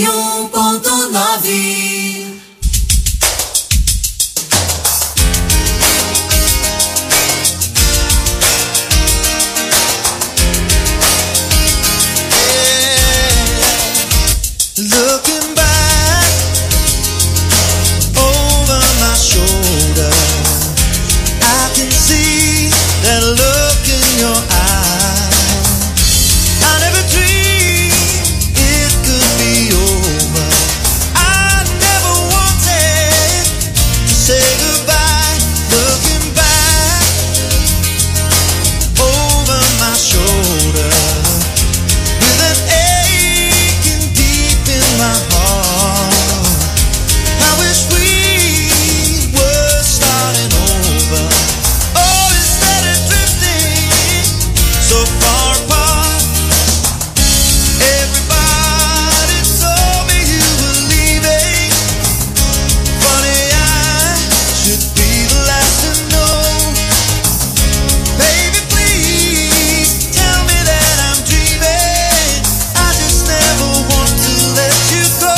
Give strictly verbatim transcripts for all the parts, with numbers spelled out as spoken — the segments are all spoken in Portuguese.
e um ponto nove. Looking back over my shoulder, I can see that look in your eye. I never dreamed it could be over. I never wanted to say goodbye. Looking back over my shoulder, with an aching deep in my heart, I wish we were starting over. Oh, instead of drifting so far apart. Everybody told me you were leaving. Funny, I should be the last to know. Baby, please tell me that I'm dreaming. I just never want to let you go.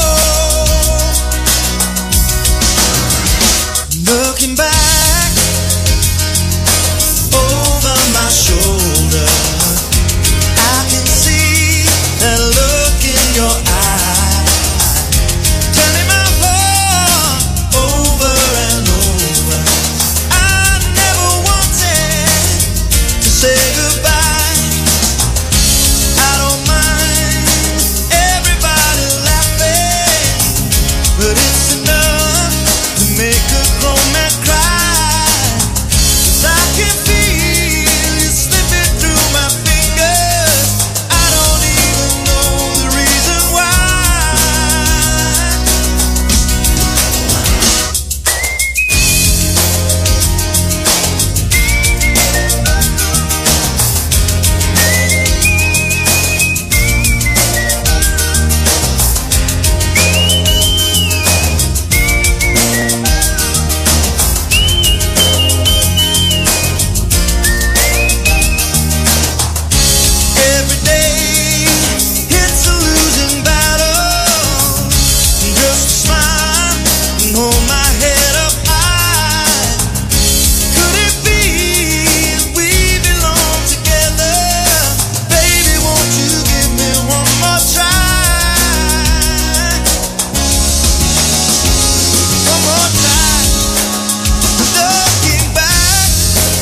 Looking back over my shoulder, I can see that look in your eye, turning my heart over and over. I never wanted to say goodbye. I don't mind everybody laughing, but it's enough to make a grown man cry. 'Cause I can feel you slipping through my fingers. I don't even know the reason why. Every day it's a losing battle. Just smile and hold my head up high. Could it be we belong together? Baby, won't you give me one more try? One more time. Looking back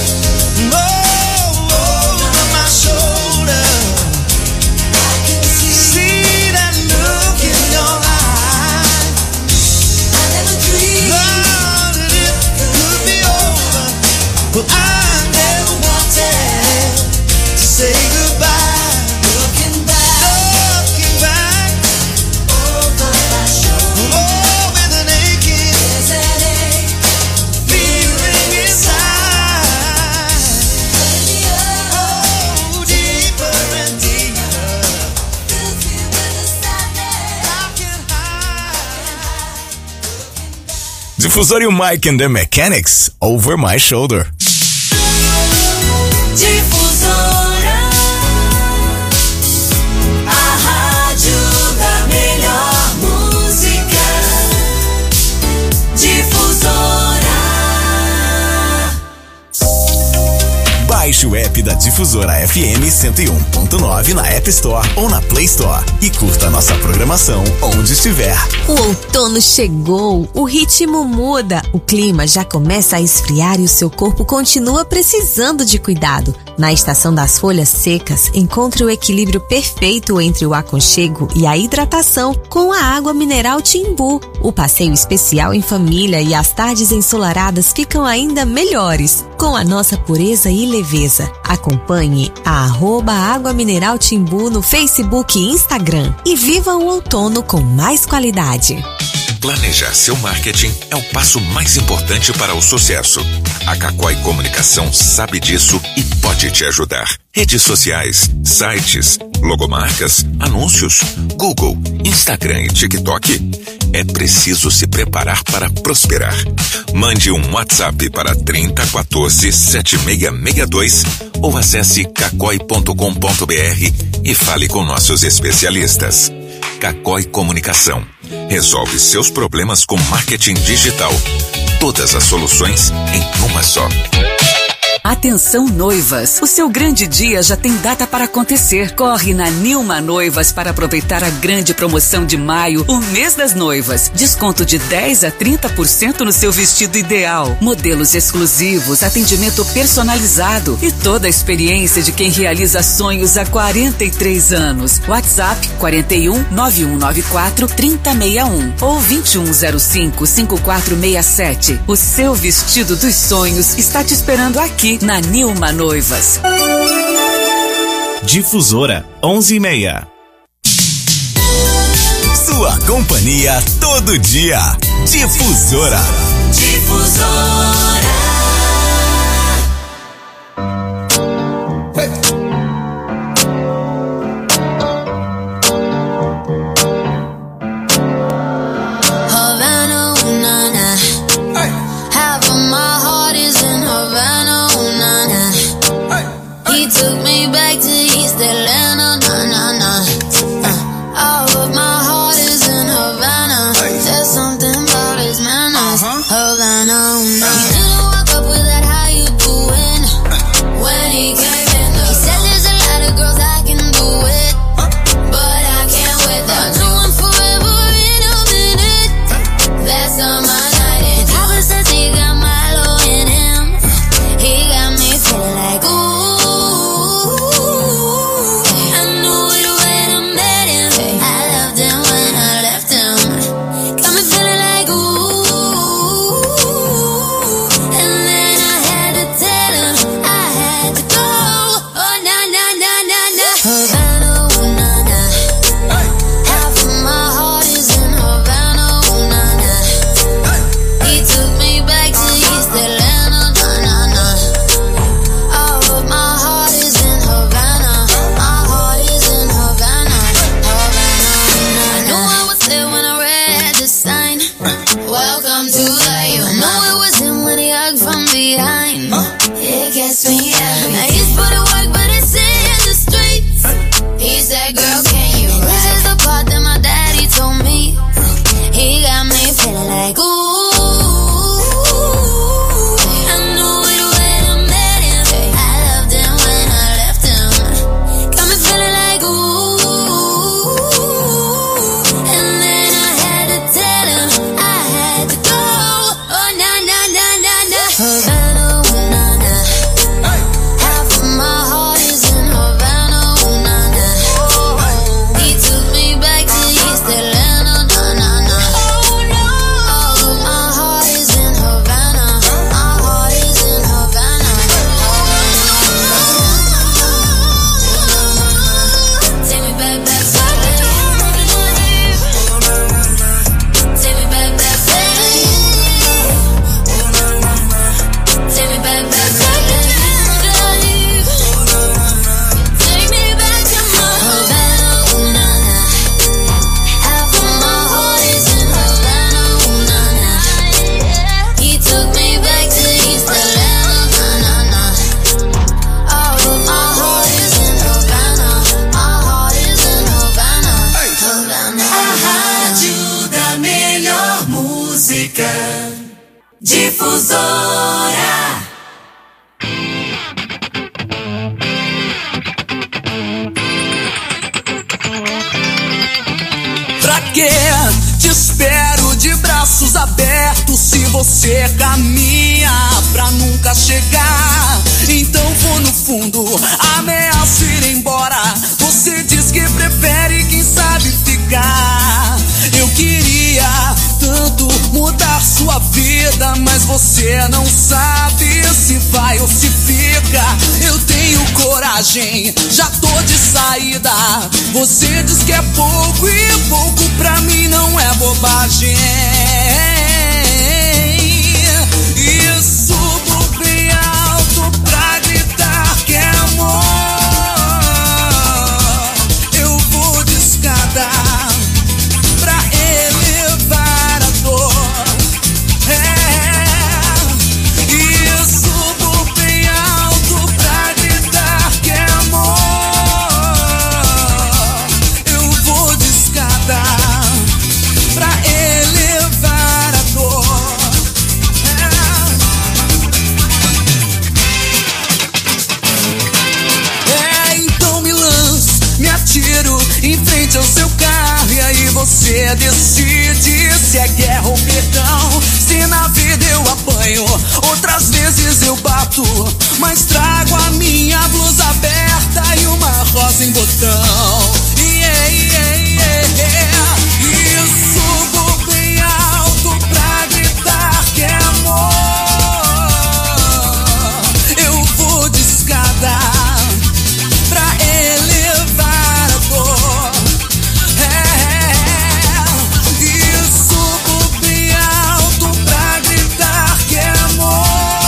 over my shoulder, I can see that look in your eye. I never dreamed that it could be over. Well, I never wanted to say goodbye. Looking back, looking back over my shoulder, oh, with an aching, there's an ache feeling inside. Oh, deeper and deeper, fills me with a sadness I can't hide. Difusor e o Mike and the Mechanics, Over My Shoulder. Difusora, a rádio da melhor música. Difusora. Baixe o app da Difusora F M cento e um ponto nove na App Store ou na Play Store e curta nossa programação onde estiver. O outono chegou, o ritmo muda, o clima já começa a esfriar e o seu corpo continua precisando de cuidado. Na estação das folhas secas, encontre o equilíbrio perfeito entre o aconchego e a hidratação com a água mineral Timbu. O passeio especial em família e as tardes ensolaradas ficam ainda melhores, com a nossa pureza e leveza. Acompanhe a arroba Água Mineral Timbu no Facebook e Instagram e viva o outono com mais qualidade. Planejar seu marketing é o passo mais importante para o sucesso. A Cacói Comunicação sabe disso e pode te ajudar. Redes sociais, sites, logomarcas, anúncios, Google, Instagram e TikTok. É preciso se preparar para prosperar. Mande um WhatsApp para trinta quatorze, setenta e seis sessenta e dois ou acesse cacói ponto com ponto br e fale com nossos especialistas. Cacói Comunicação. Resolve seus problemas com marketing digital. Todas as soluções em uma só. Atenção noivas, o seu grande dia já tem data para acontecer. Corre na Nilma Noivas para aproveitar a grande promoção de maio, o mês das noivas. Desconto de dez a trinta por cento no seu vestido ideal. Modelos exclusivos, atendimento personalizado e toda a experiência de quem realiza sonhos há quarenta e três anos. WhatsApp quarenta e um, nove um nove quatro, trinta sessenta e um ou vinte e um zero cinco, cinquenta e quatro sessenta e sete. O seu vestido dos sonhos está te esperando aqui na Nilma Noivas. Difusora onze e meia. Sua companhia todo dia. Difusora. Difusora. Havana, ooh, na, na. Half of my heart is in Havana, ooh, na, na. He took me back to East Atlanta, na, na, na. Uh, all of my heart is in Havana. There's something about his manners. Havana, ooh, na. He didn't walk up with that how you doing when he came in. He said there's a lot of girls I can do it, but I can't with that. I know I'm forever in a minute. That's on my night. And Papa says he got Milo in him. He got me feeling like ooh. I knew it when I met him. I loved him when I left him. Got me feeling like ooh. And then I had to tell him I had to go. Oh na na na na na. Havana, ooh, na na. Half of my heart is in Havana, ooh, na na. He took me back to East Atlanta, na na na. All of my heart is in Havana. My heart is in Havana, Havana. I knew I was there when I read the sign. Welcome to the U. I know it was him when he hugged from behind. It gets me every. I used to put in work, but it's in the streets. He said, girl, can you rap? This is the part that my daddy told me. He got me feeling like ooh. I knew it when I met him. I loved him when I left him. Got me feeling like ooh. And then I had to tell him I had to go. Oh na na na na na. Havana, ooh, na na. Half of my heart is in Havana, ooh, na na. He took me back to East Atlanta, na na na. All of my heart is in Havana. My heart is in Havana. Take me back, back, back. Take me back, back, back. Take me back, back, back. Take me back to my Havana, ooh, na na. Half of my heart is in Havana, ooh, na na. He took me back to East Atlanta, na na na. All of my heart is in Havana. My heart is in Havana, Havana. A rádio da melhor música. Difusora. Pra quê? Te espero de braços abertos. Se você caminha pra nunca chegar, então vou no fundo, ameaço ir embora. Você diz que prefere, quem sabe, ficar. Eu queria tanto mudar sua vida, mas você não sabe se vai ou se fica. Eu tenho coragem, já tô de saída. Você diz que é pouco e pouco pra mim não é bobagem. E subo bem alto pra gritar que é amor. Eu vou de escada pra elevar a dor. É. E subo bem alto pra gritar que é amor. Eu vou de escada o seu carro e aí você decide se é guerra ou perdão. Se na vida eu apanho, outras vezes eu bato, mas trago a minha blusa aberta e uma rosa em botão. Yeah, yeah, yeah, yeah. E subo bem alto pra gritar que é amor. Eu vou de escada pra elevar a dor. É, e subo bem alto pra gritar que é amor.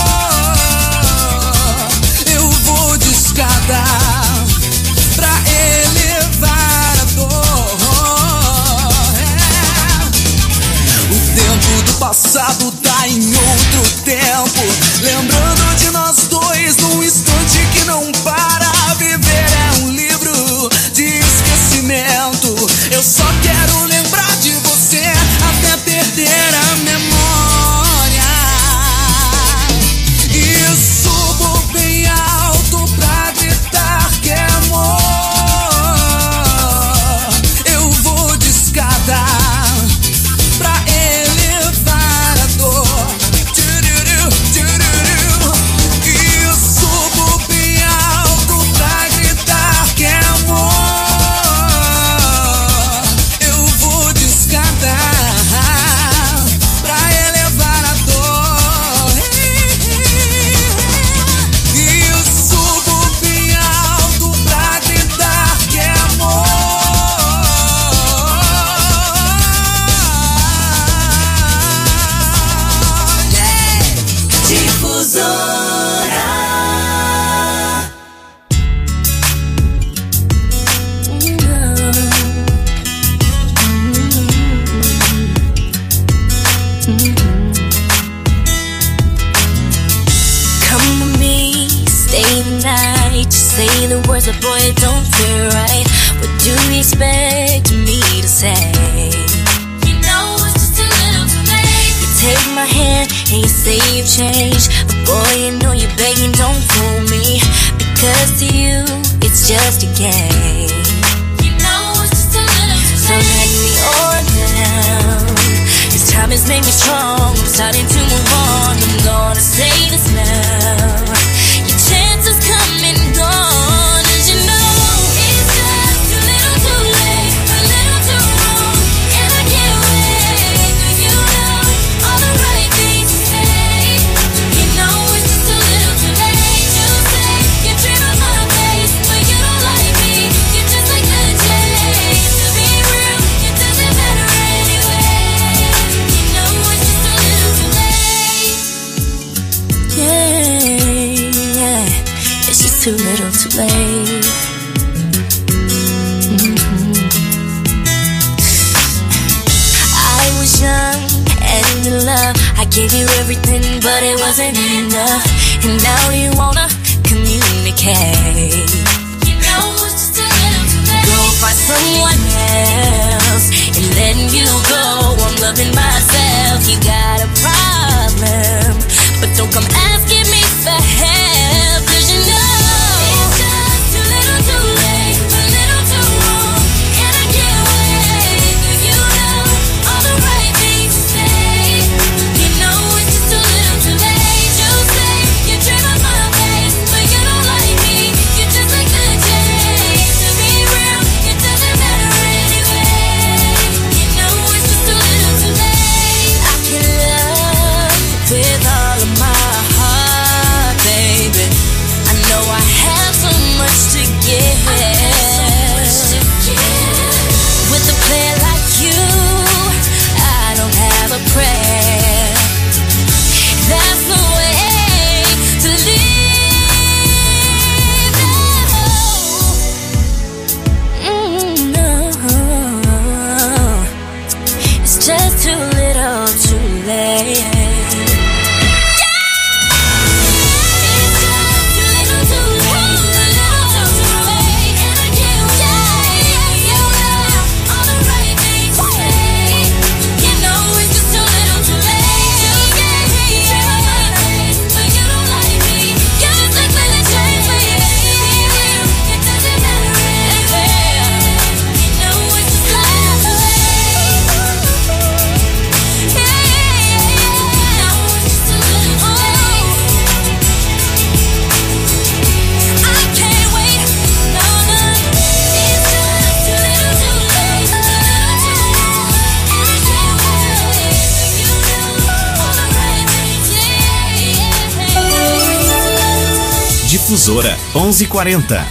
Eu vou de escada pra elevar a dor. É. O tempo do passado tá em outro tempo, lembrando de nós dois num instante que não para. Viver é um livro de esquecimento. Eu só quero lembrar de você até perder a memória. E subo bem alto pra gritar que é amor. Eu vou de escada pra elevar a dor. Tchururu, tchururu. E subo bem alto pra gritar que é amor. Eu vou de escada pra elevar a dor. E subo bem alto pra gritar que é amor. Difusora. Come with me, stay the night. Just say the words, but boy, it don't feel right. What do you expect me to say? You know it's just a little too late. You take my hand and you say you've changed, but boy, you know you're begging, don't fool me. Because to you, it's just a game. You know it's just a little too late. So let me on down. This time has made me strong. I'm starting to move on. I'm gonna say this now. Your chance has come and gone. As you know, it's just too little too late, a little too wrong, and I can't wait for you know all the right things to say. You know it's just a little too late. You say you dream of my face, but you don't like me. You're just like the J. To be real, it doesn't matter anyway. You know it's just a little too late. Yeah, yeah, it's just too little too late. Mhm. I was young and in love. I gave you everything, but it wasn't enough. And now you wanna communicate. You know it's just a little too late. Go find someone else and letting you go. I'm loving myself. You got a problem, but don't come asking me for help. 'Cause you know it's just too little too late, a little too wrong, and I can't wait for you know all the right things to say. You know it's just a little too late. You say you dream of my face, but you don't like me. You're just like the J. To be real, it doesn't matter anyway. You know it's just a little too late. I can love with all of my heart, baby. Difusora onze e quarenta.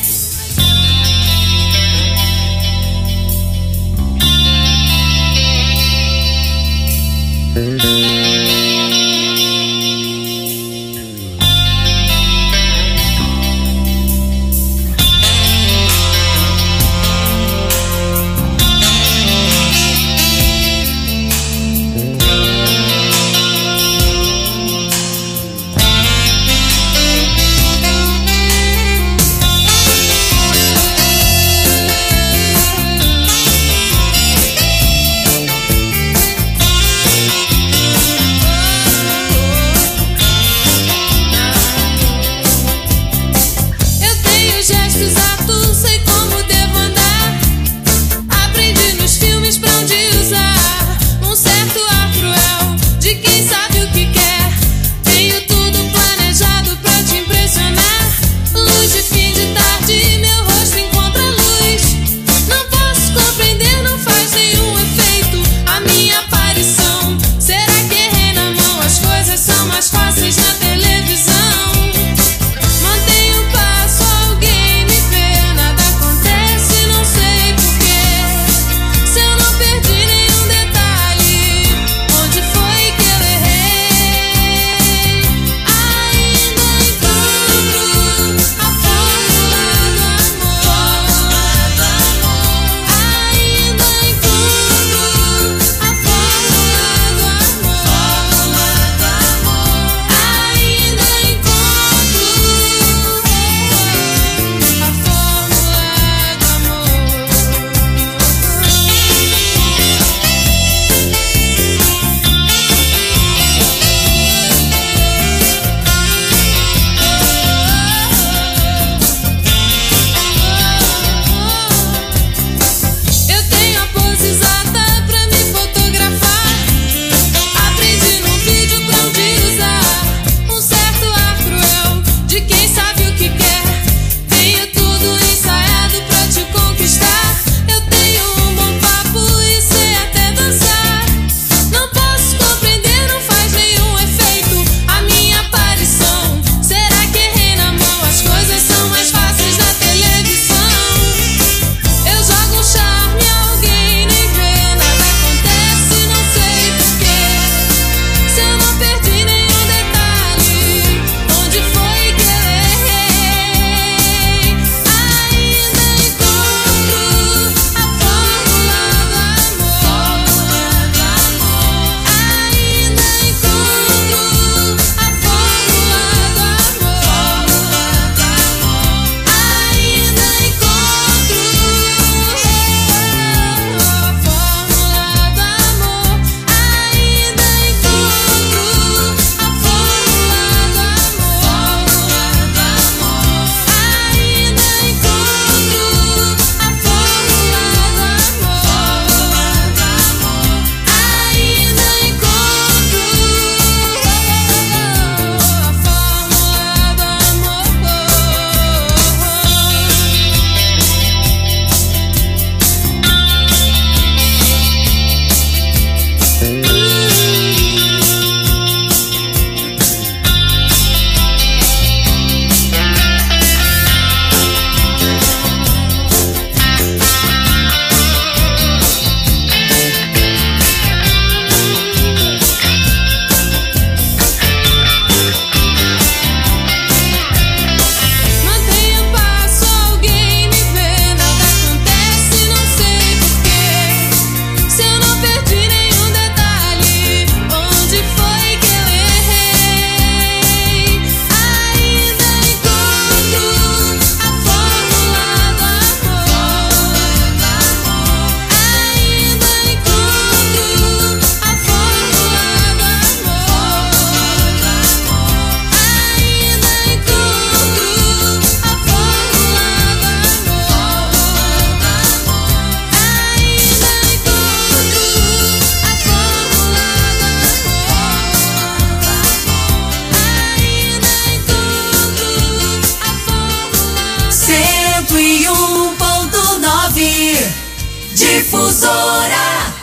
Difusora.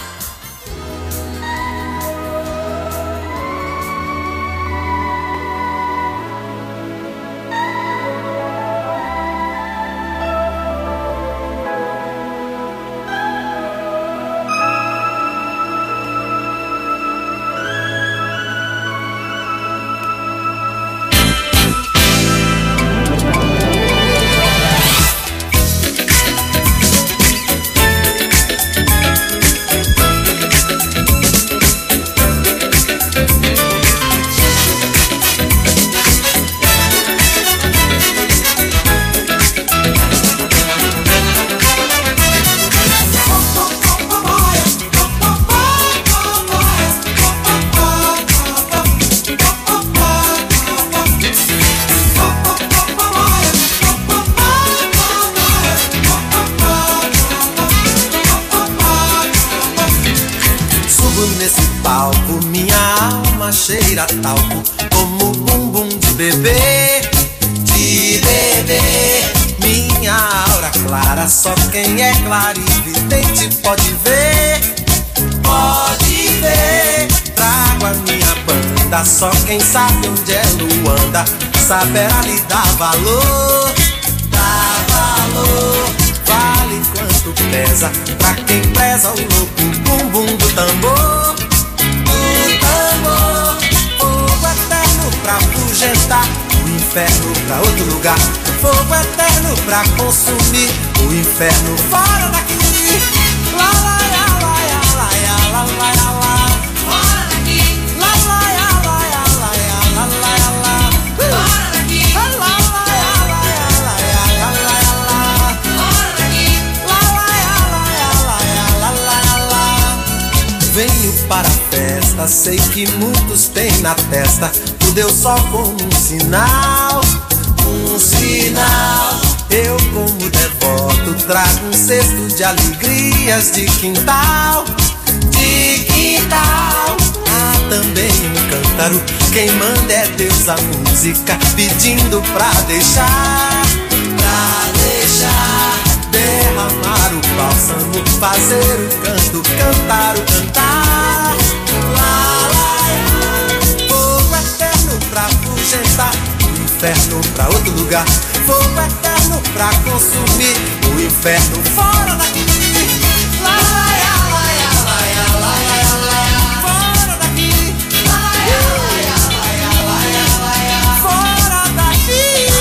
alma cheira talco, como bumbum de bebê, de bebê. Minha aura clara, só quem é clarividente pode ver, pode ver. Trago a minha banda, só quem sabe onde é Luanda saberá lhe dar valor, dar valor. Vale quanto pesa pra quem preza o louco bumbum do tambor, do tambor. Fogo eterno pra afugentar, o inferno pra outro lugar. Fogo eterno pra consumir, o inferno fora daqui. Lá, lá, lá, lá, lá, lá, lá, lá, lá. Fora daqui. Lá, lá, lá, lá, lá, lá, lá, lá. Fora daqui. Lá, lá, lá, lá, lá, lá, lá, lá. Fora daqui. Lá, lá, lá, lá, lá, lá, lá. Venho para a festa, sei que muitos têm na testa o Deus só como um sinal, um sinal. Eu como devoto trago um cesto de alegrias de quintal, de quintal. Há também um cântaro, quem manda é Deus a música, pedindo pra deixar, pra deixar. Derramar o bálsamo, fazer o canto, cantar o cantar. Lá, lá, lá. Fogo eterno pra afugentar, o inferno pra outro lugar. Fogo eterno pra consumir, o inferno fora daqui. Lá, lá, lá, lá, lá, lá, lá, lá. Fora daqui. Lá, lá, lá, lá, lá, lá. Fora daqui.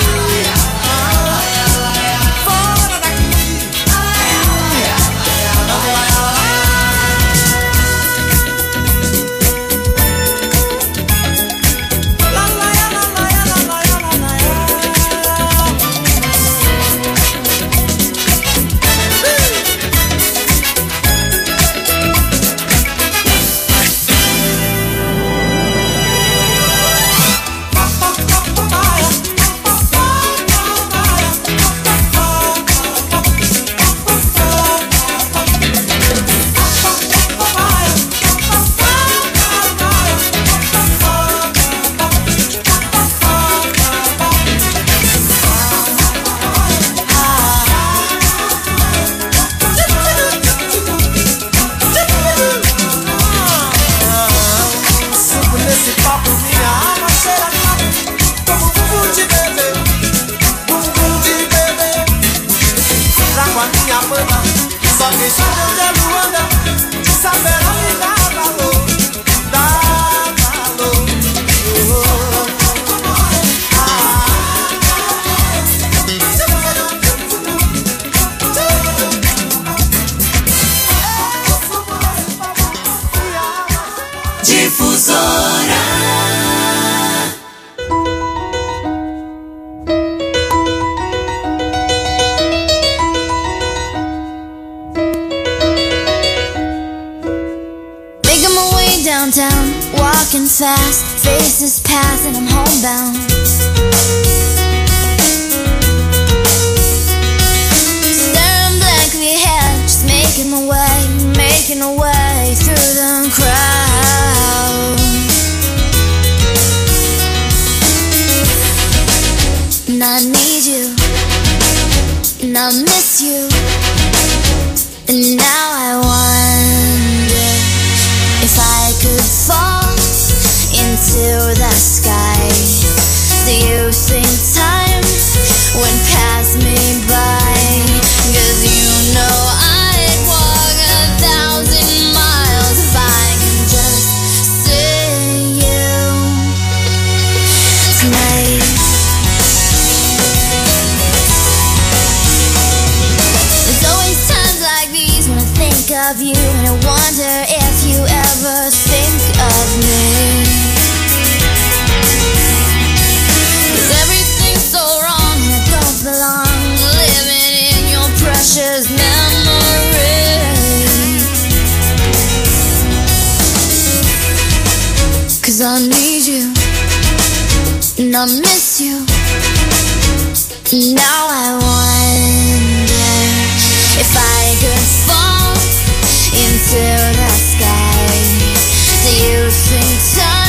Fora daqui. Só quem sabe onde é Luanda saberá me dar valor, dar valor. Difusora. Downtown, walking fast, faces pass and I'm homebound. Staring blankly ahead, just making my way, making my way through the crowd. And I need you, and I miss you, and now I wonder if I could fall into the sky. Do you think time would pass me by? 'Cause you know I'd walk a thousand miles if I could just see you tonight. There's always times like these when I think of you, and I wonder if you ever think of me. 'Cause everything's so wrong and I don't belong, living in your precious memory. 'Cause I need you, and I miss you. Now I wonder if I could fall into the sky. Do you think time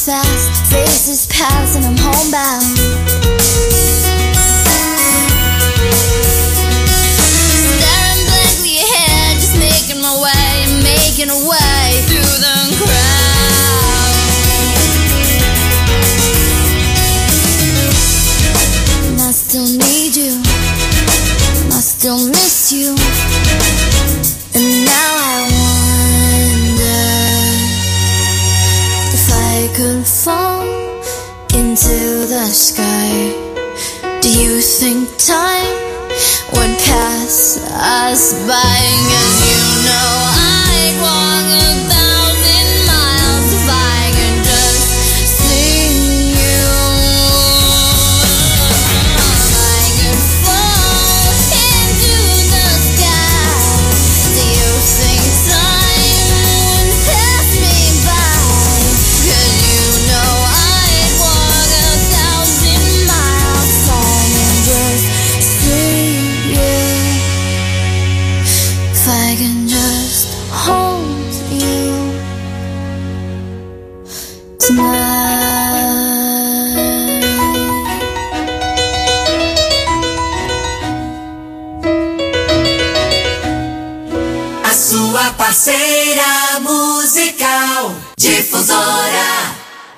fast, faces pass and I'm homebound. Staring blankly ahead, just making my way, making a way through the crowd. And I still need you, and I still miss you. And now I wonder if I could fall into the sky. Do you think time would pass us by? 'Cause you know I'd walk a thousand miles if I could just see you. If I could fall into the sky, do you think time would pass me by? 'Cause you know I'd walk a thousand miles if I could just see you. If I can just hold you tonight. A sua parceira musical Difusora.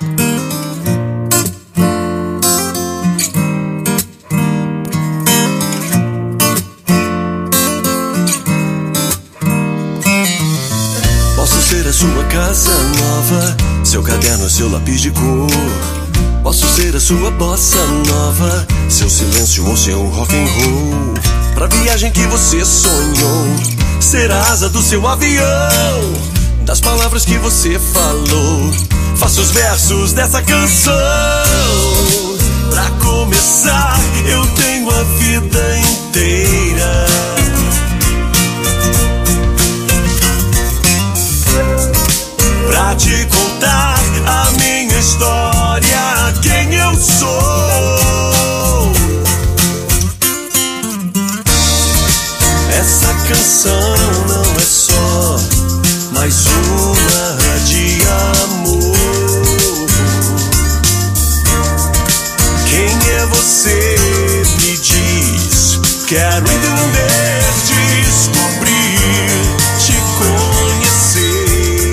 Posso ser a sua casa nova, seu caderno, seu lápis de cor. Posso ser a sua bossa nova, seu silêncio ou seu rock and roll. Pra viagem que você sonhou, ser a asa do seu avião. Das palavras que você falou, faça os versos dessa canção. Pra começar, eu tenho a vida inteira. Pra te contar a minha história, quem eu sou. Essa canção não é só mais uma de amor. Quem é você? Me diz. Quero entender, descobrir, te conhecer.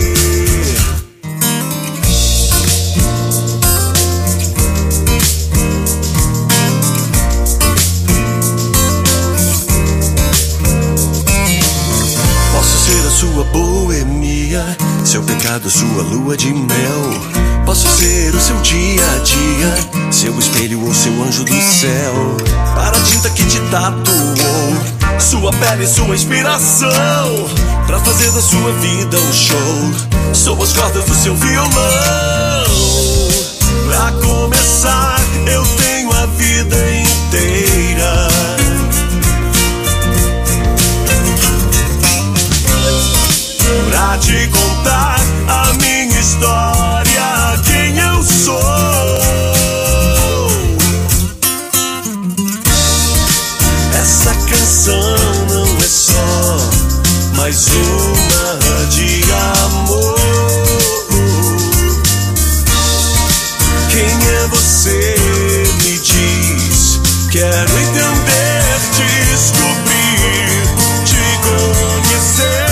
Sua boemia, seu pecado, sua lua de mel. Posso ser o seu dia a dia, seu espelho ou seu anjo do céu. Para a tinta que te tatuou, sua pele, sua inspiração. Pra fazer da sua vida um show, sou as cordas do seu violão. Pra começar, eu tenho a vida inteira. Pra te contar a minha história, quem eu sou. Essa canção não é só mais uma de amor. Quem é você? Me diz. Quero entender, descobrir, te conhecer.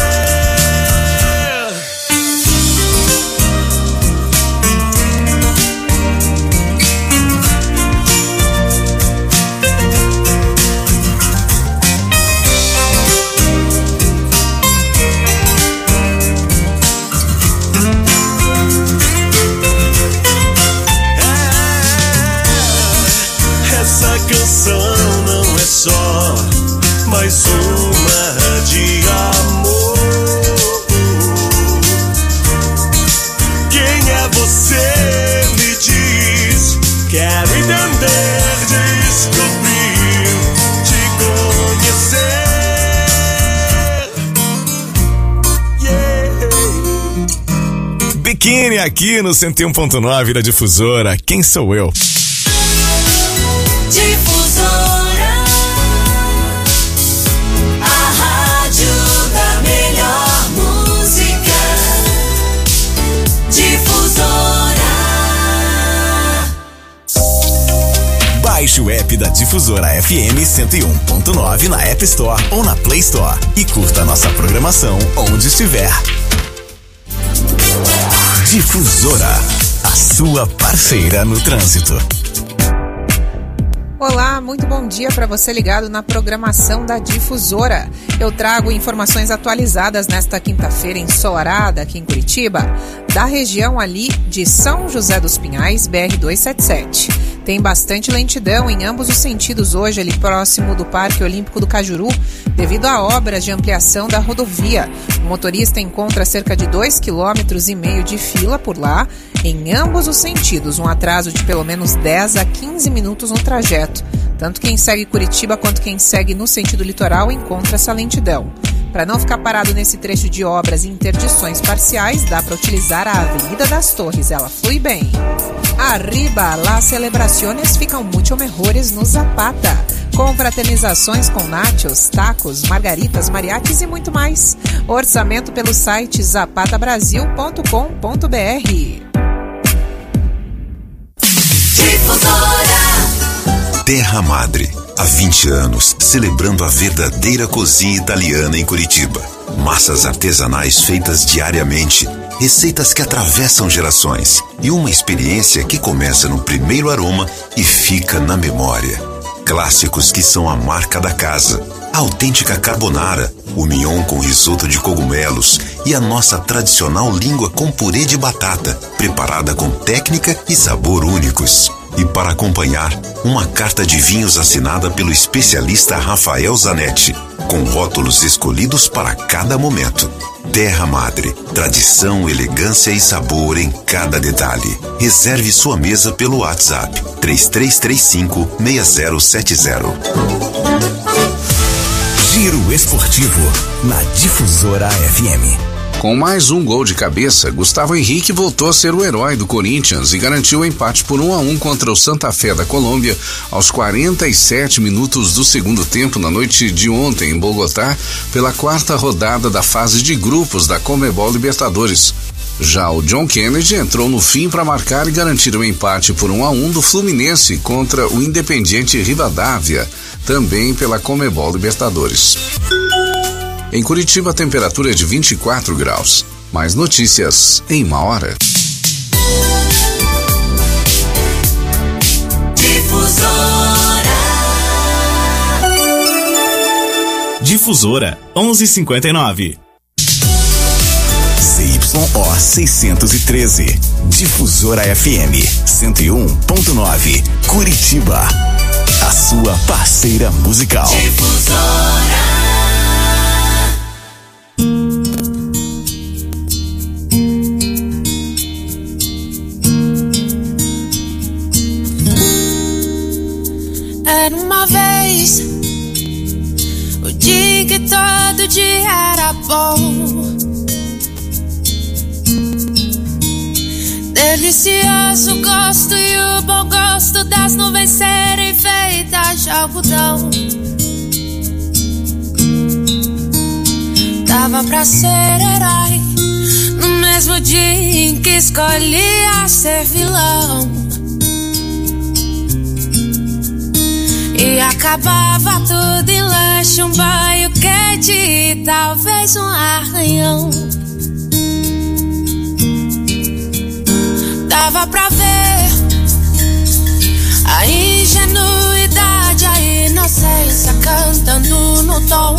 Essa canção não é só mais uma de amor. Quem é você? Me diz. Quero entender, descobrir, te conhecer. Yeah. Biquíni aqui no cento e um ponto nove da Difusora. Quem sou eu? Difusora, a rádio da melhor música. Difusora. app da Difusora F M cento e um ponto nove na App Store ou na Play Store e curta nossa programação onde estiver. Difusora, a sua parceira no trânsito. Olá, muito bom dia para você ligado na programação da Difusora. Eu trago informações atualizadas nesta quinta-feira ensolarada aqui em Curitiba, da região ali de São José dos Pinhais, B R duzentos e setenta e sete. Tem bastante lentidão em ambos os sentidos hoje ali próximo do Parque Olímpico do Cajuru, devido a obras de ampliação da rodovia. O motorista encontra cerca de dois quilômetros e meio de fila por lá, em ambos os sentidos, um atraso de pelo menos dez a quinze minutos no trajeto. Tanto quem segue Curitiba quanto quem segue no sentido litoral encontra essa lentidão. Para não ficar parado nesse trecho de obras e interdições parciais, dá para utilizar a Avenida das Torres, ela flui bem. Arriba, las celebraciones ficam mucho mejores no Zapata. Com fraternizações com nachos, tacos, margaritas, mariachis e muito mais. Orçamento pelo site zapata brasil ponto com ponto b r. Terra Madre, há vinte anos, celebrando a verdadeira cozinha italiana em Curitiba. Massas artesanais feitas diariamente, receitas que atravessam gerações e uma experiência que começa no primeiro aroma e fica na memória. Clássicos que são a marca da casa. A autêntica carbonara, o mignon com risoto de cogumelos e a nossa tradicional língua com purê de batata, preparada com técnica e sabor únicos. E para acompanhar, uma carta de vinhos assinada pelo especialista Rafael Zanetti, com rótulos escolhidos para cada momento. Terra Madre, tradição, elegância e sabor em cada detalhe. Reserve sua mesa pelo WhatsApp três três três cinco, seis zero sete zero. Giro Esportivo, na Difusora F M. Com mais um gol de cabeça, Gustavo Henrique voltou a ser o herói do Corinthians e garantiu o empate por um a um contra o Santa Fé da Colômbia aos quarenta e sete minutos do segundo tempo na noite de ontem em Bogotá, pela quarta rodada da fase de grupos da Conmebol Libertadores. Já o John Kennedy entrou no fim para marcar e garantir o empate por um a um do Fluminense contra o Independiente Rivadavia, também pela Conmebol Libertadores. Em Curitiba, a temperatura é de vinte e quatro graus. Mais notícias em uma hora. Difusora. Difusora, onze e cinquenta e nove. C Y O seiscentos e treze. Difusora F M cento e um ponto nove. Curitiba. A sua parceira musical. Difusora. Era uma vez o dia que todo dia era bom, delicioso gosto e o bom gosto das nuvens serem feitas de algodão. Dava pra ser herói no mesmo dia em que escolhia ser vilão. E acabava tudo em lanche, um banho quente e talvez um arranhão. Dava pra ver a ingenuidade, a inocência cantando no tom.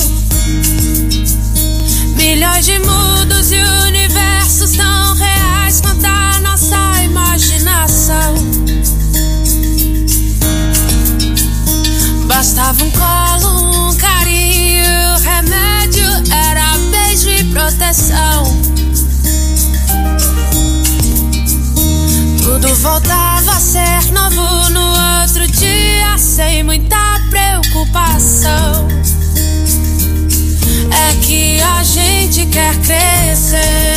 Milhões de mundos e universos tão reais quanto a nossa imaginação. Bastava um colo, um carinho, o remédio era beijo e proteção. Tudo voltava a ser novo no outro dia, sem muita preocupação. É que a gente quer crescer,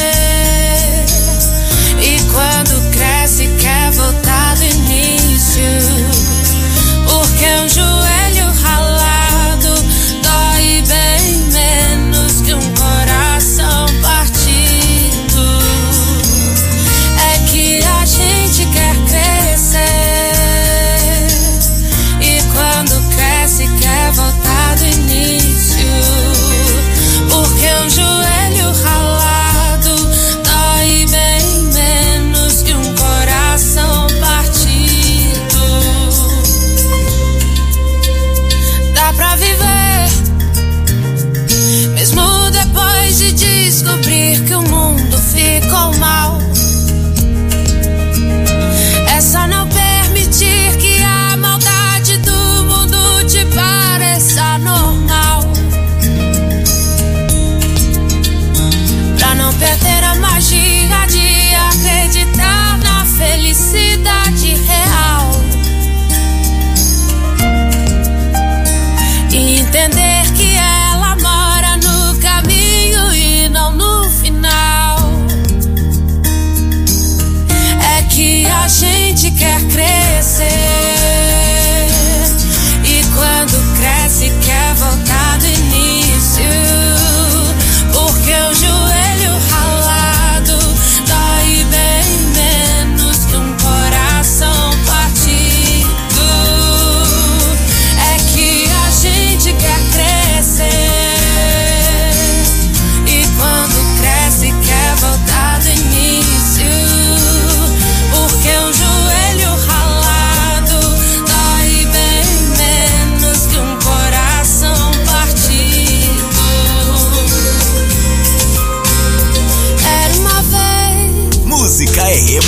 e quando cresce quer voltar do início. Porque um joelho ralado dói bem menos que um coração partido. É que a gente quer crescer, e quando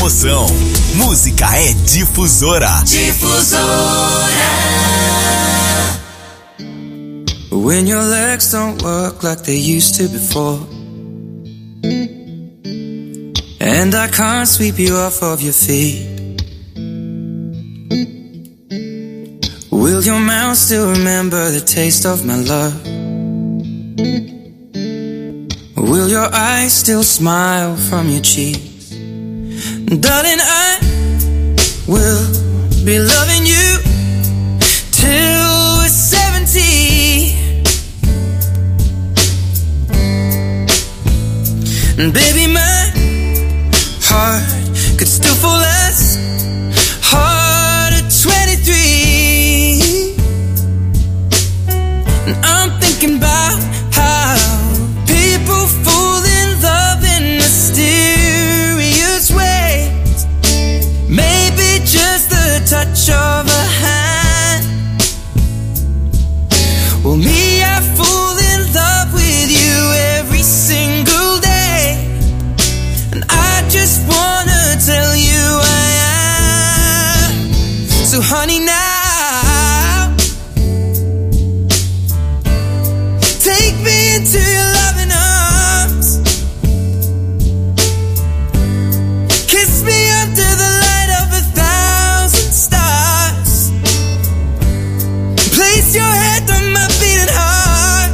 emoção. Música é Difusora. Difusora. When your legs don't work like they used to before, and I can't sweep you off of your feet, will your mouth still remember the taste of my love? Will your eyes still smile from your cheeks? Darling, I will be loving you till we're seventy. And baby, my heart could still fall as hard at twenty-three. And I'm thinking about how people fall in love in mysterious ways. Maybe just the touch of a hand. Well, me, I fall in love with you every single day, and I just wanna tell you I am. So honey, now take me into your loving arms. Kiss me under the light of a thousand stars. Place your head on my beating heart.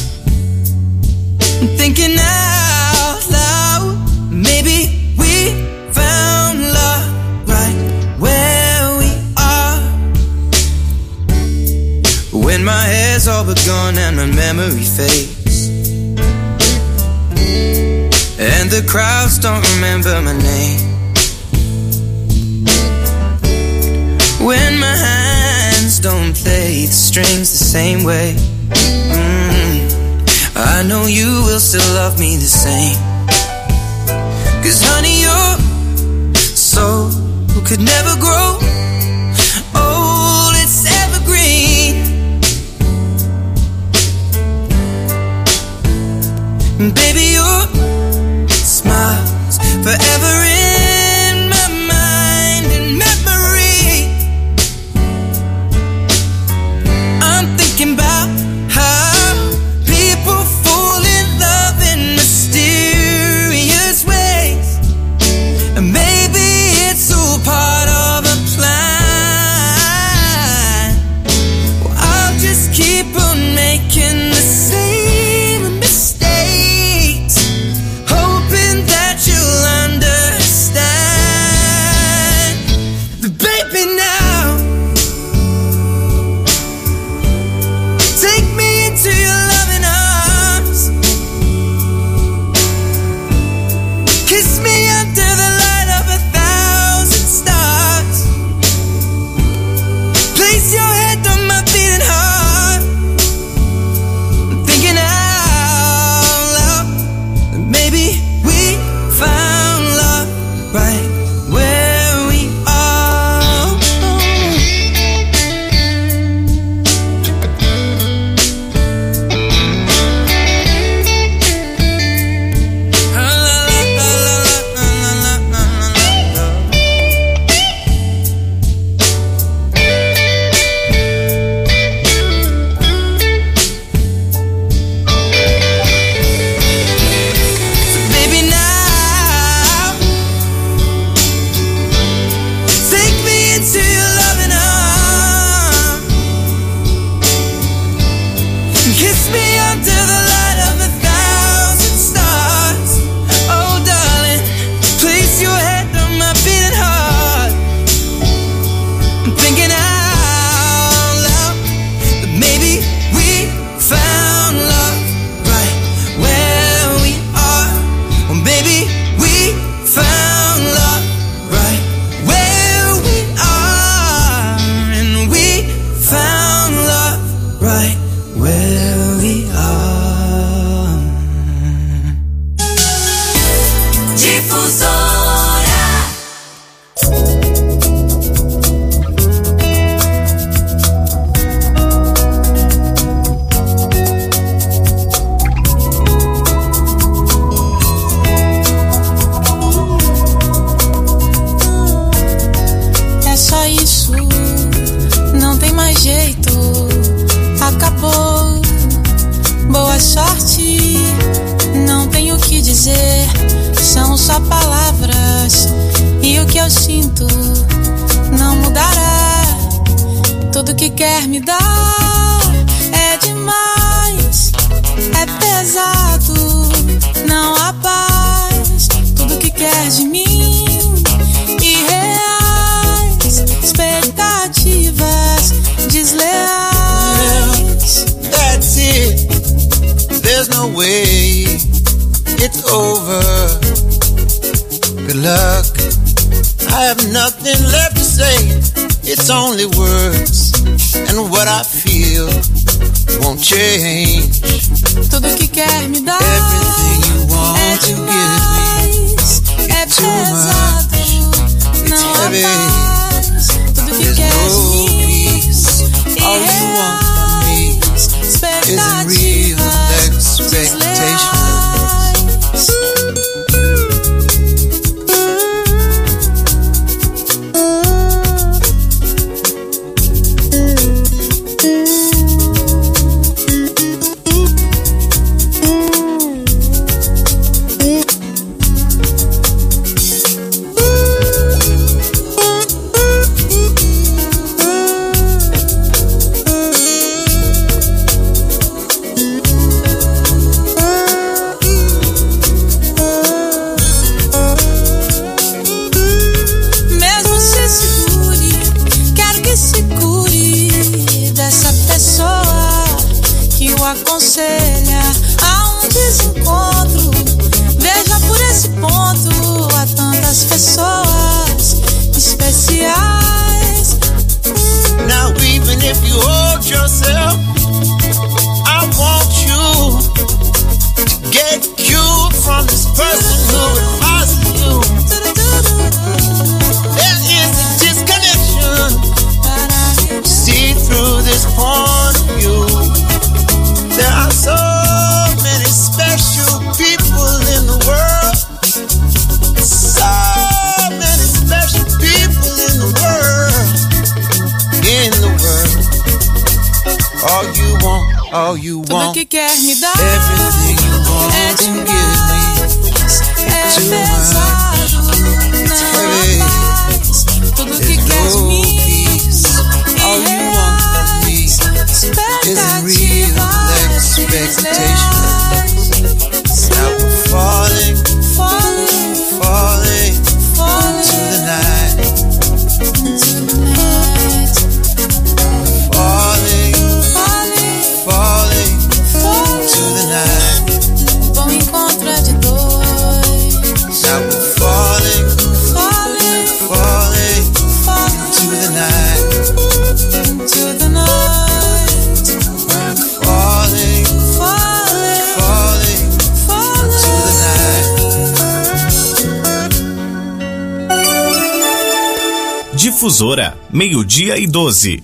I'm thinking out loud, maybe we found love right where we are. When my hair's all but gone and my memory fades, and the crowds don't remember my name, when my hands don't play the strings the same way, mm, I know you will still love me the same. Cause honey, your soul could never grow old, it's evergreen. And baby, your smile's forever in my mind and memory. I'm thinking about how people fall in love in mysterious ways, and maybe it's all part of a plan. Well, I'll just keep on making the same mistakes, hoping that you'll understand. But baby, now take me into your loving arms. Kiss me under the light of a thousand stars. Place your head on my beating heart. I'm thinking out loud that maybe we found love right where we are. So baby, now take me into your loving arms. Kiss me under the light of a thousand stars. Oh darling, place your head on my beating heart. I'm thinking out loud that maybe we found love right where we are. Or maybe we found love right where we are. And we found love right where we are. só palavras e o que eu sinto não mudará. Tudo que quer me dar é demais, é pesado, não há paz. Tudo que quer de mim, irreais, expectativas desleais. That's it, there's no way, it's over. Good luck, I have nothing left to say. It's only words, and what I feel won't change. Tudo que quer me dar everything you want é to demais, give me, é too pesado, much, não há heavy. paz. Tudo que There's quer no de mim, peace. All you want from me isn't real expectation. Aconselha a um desencontro. Veja por esse ponto há tantas pessoas especiais. Now even if you hold yourself, I want you to get cured from this person who advises you. There is a disconnection. See through this point of view. There are so many special people in the world. So many special people in the world. In the world. All you want, all you Tudo want. que quer me dar everything you want é to demais, give me. é Too pesado, não há paz. Tudo que quer de mim, all you want from me isn't real expectation. Now we're falling, falling, falling, falling into the night. into the night. Falling, Falling, falling, falling into the night. Bom encontro é de dois. Now we're falling, Falling, falling, falling into the night. into the night. Falling, Falling, falling, falling into the night. Difusora, meio-dia e doze.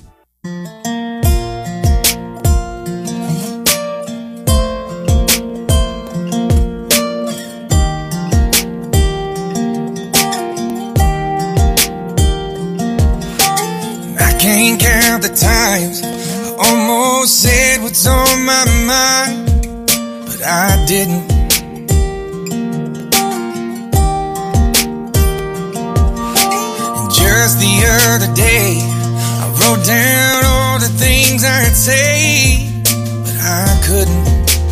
I can't count the times I almost said what's on my mind, but I didn't. And just the other day, I wrote down all the things I'd say, but I couldn't.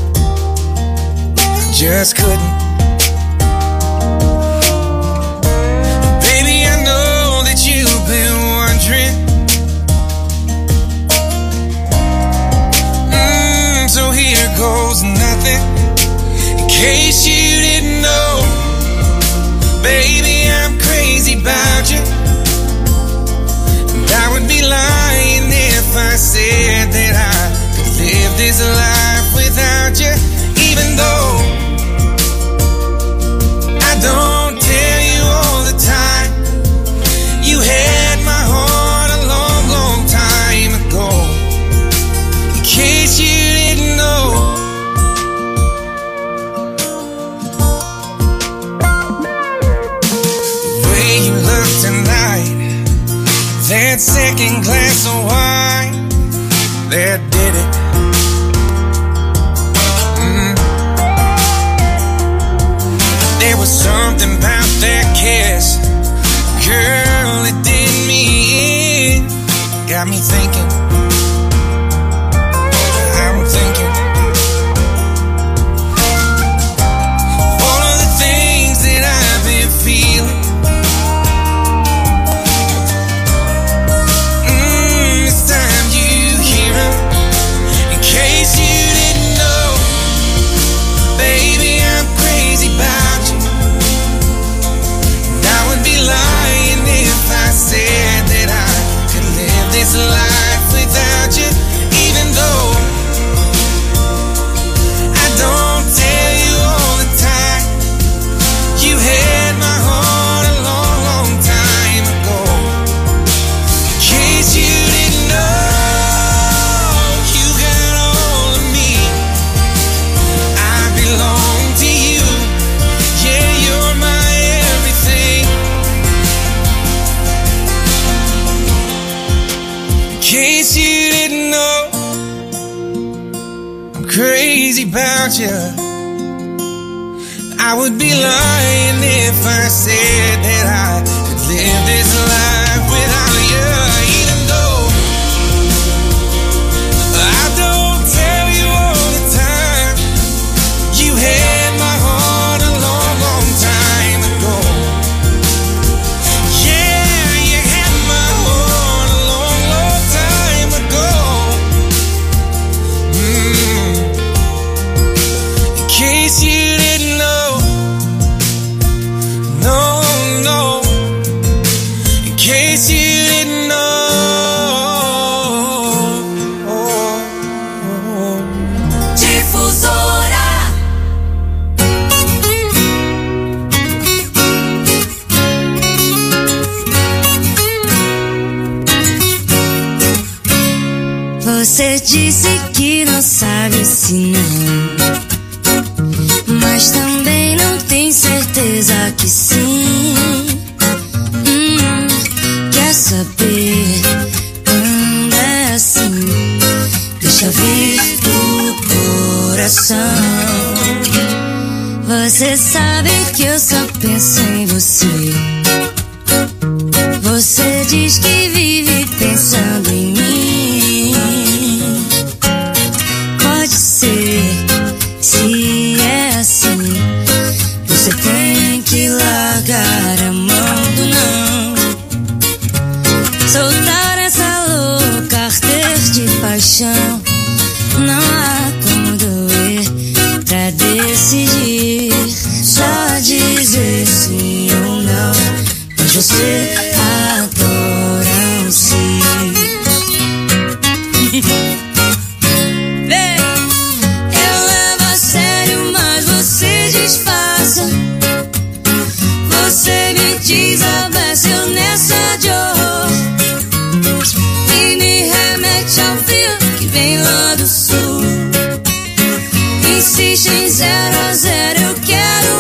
I just couldn't. Baby, I know that you've been wondering. So here goes nothing. In case you didn't know, baby, I'm crazy about you. And I would be lying if I said that I could live this life without you. Even though I don't tell you all the time, you had my heart a long, long time ago. In case you didn't know, the way you look tonight, that second glass of wine, that did it. Mm. There was something about that kiss, girl, it did me in. Got me thinking, I'm thinking all of the things that I've been feeling. Mm, it's time you hear them. In case you didn't know, baby, I'm crazy about you. And I would be lying if I said that I could live this life without you, even though I don't tell you all the time. You had my heart a long, long time ago. In case you didn't know, you got all of me. I belong to you. Yeah, you're my everything. In case you didn't know, I'm crazy about you. I would be lying if I said that I could live this life without you, even though I don't tell you all the time. You had my heart a long, long time ago. Yeah, you had my heart a long, long time ago. Mm. In case you didn't know, no, no. In case you didn't know. Difusora. Você disse que não sabe se não, mas também não tem certeza que sim. Hum, quer saber quando é assim? Deixa vir do coração. Você sabe que eu só penso em você. Você diz que vive pensando em mim. Pode ser, se é assim, você tem que largar a mão do não. Soltar essa louca ardez de paixão. Não há como doer pra decidir. Só dizer sim ou não, mas você adora um sim. Vem, eu levo a sério, mas você disfarça. Você me desabeça nessa de horror e me remete ao frio que vem lá do sul. Insiste em zero a zero, eu quero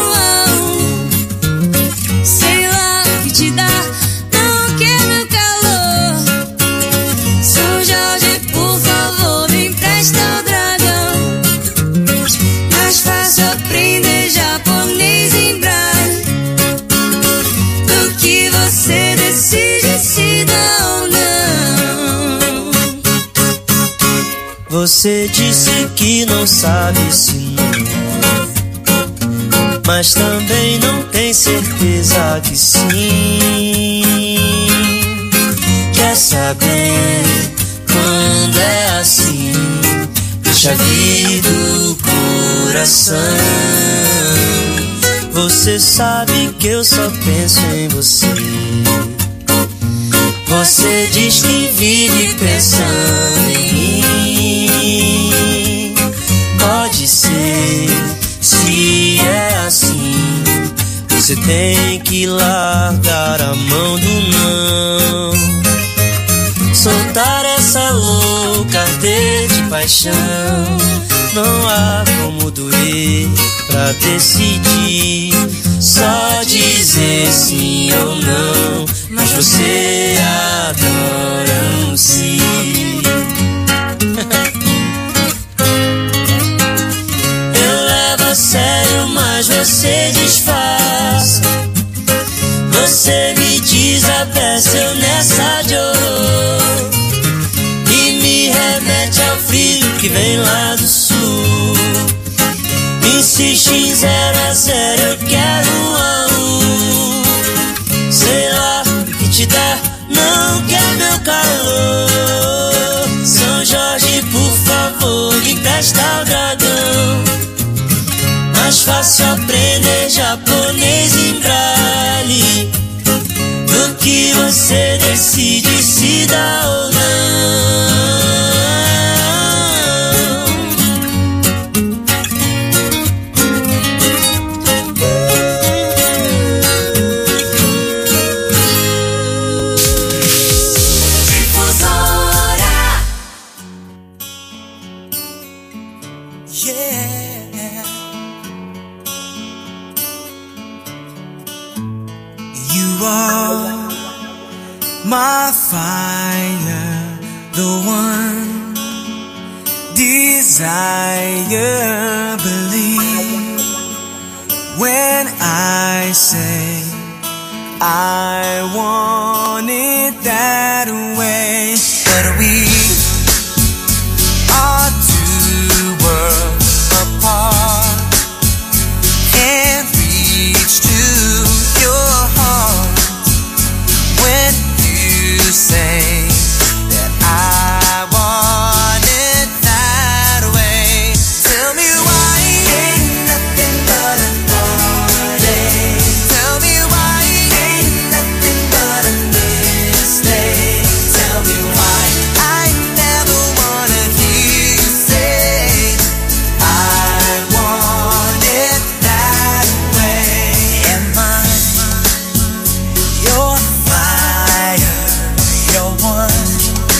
um. Sei lá o que te dá, não quer meu calor. São Jorge, por favor, me empresta o dragão. Mais fácil aprender japonês em braille do que você decide se dá ou não. Você disse que não sabe se não, mas também não tem certeza que sim. Quer saber quando é assim? Deixa vir do coração. Você sabe que eu só penso em você. Você diz que vive pensando em mim. Pode ser, se é assim, você tem que largar a mão do não. Soltar essa louca ardez de paixão. Não há como doer pra decidir. Só dizer sim ou não, mas você adora um sim. Eu levo a sério, mas você disfarça. enlouqueceu nessa dor e me remete ao frio que vem lá do sul. Insiste em zero a zero, eu quero um a um. Sei lá o que te dá, não quer meu calor. São Jorge, por favor, me presta o dragão. Mais fácil aprender japonês em braille do que você decide se dá ou não. My fire, the one desire, believe when I say I want it that way. But we are two worlds apart, can't reach to your heart when you say that I want it that way. Tell me why ain't nothing but a party. Tell me why ain't nothing but a mistake. Tell me why I never wanna hear you say I want it that way. Am I your fire, your one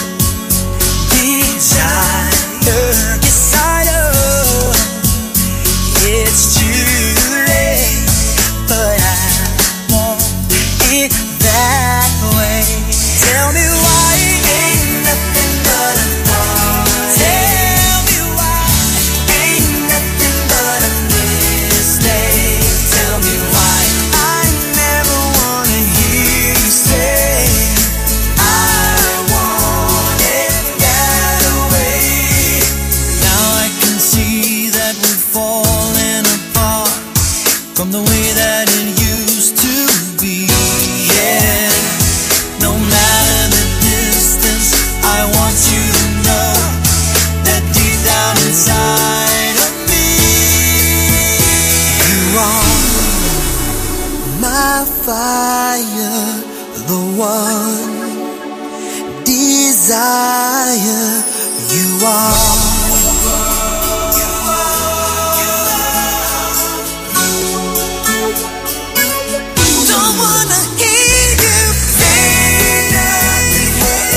desire? Yes, I know it's too late, but I want it that way. Tell me why ain't nothing but a party. Tell me why ain't nothing but a mistake. Tell me why I never wanna hear you say I want it that way. Now I can see that we've fallen apart from the way that it used to be. Yeah, no matter the distance, I want you to know that deep down inside of me, you are my fire, the one desire. You are. Don't wanna hear you say nothing.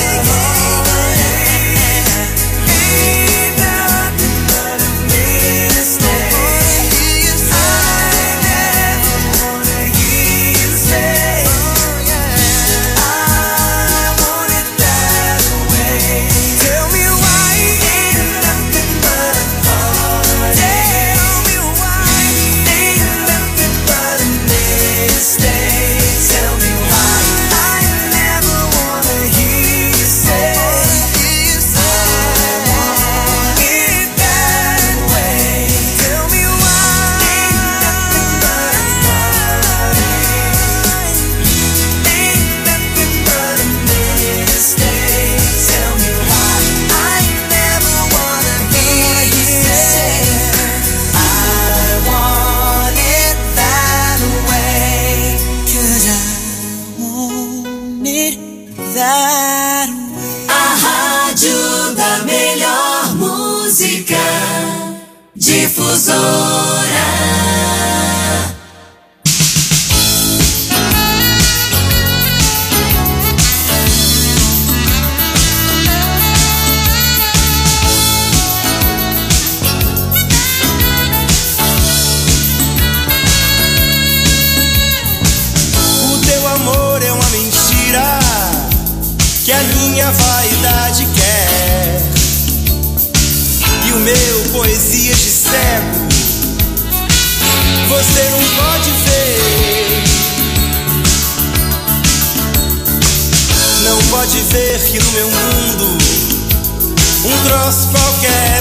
Ain't nothing but a mistake. I never wanna hear you say I want it that way. Tell me why ain't nothing but a party. Tell me why ain't nothing but a mistake. Tell me why I never wanna hear you say I want it that way. Tell me why ain't nothing but a party. Ain't nothing but a mistake. Tell me why I never wanna hear you say I want it that way. 'Cause I want it that way. A rádio da melhor música, Difusora. O teu amor é uma mentira que a minha vaidade quer, e o meu poesias de cego você não pode ver. Não pode ver que no meu mundo um troço qualquer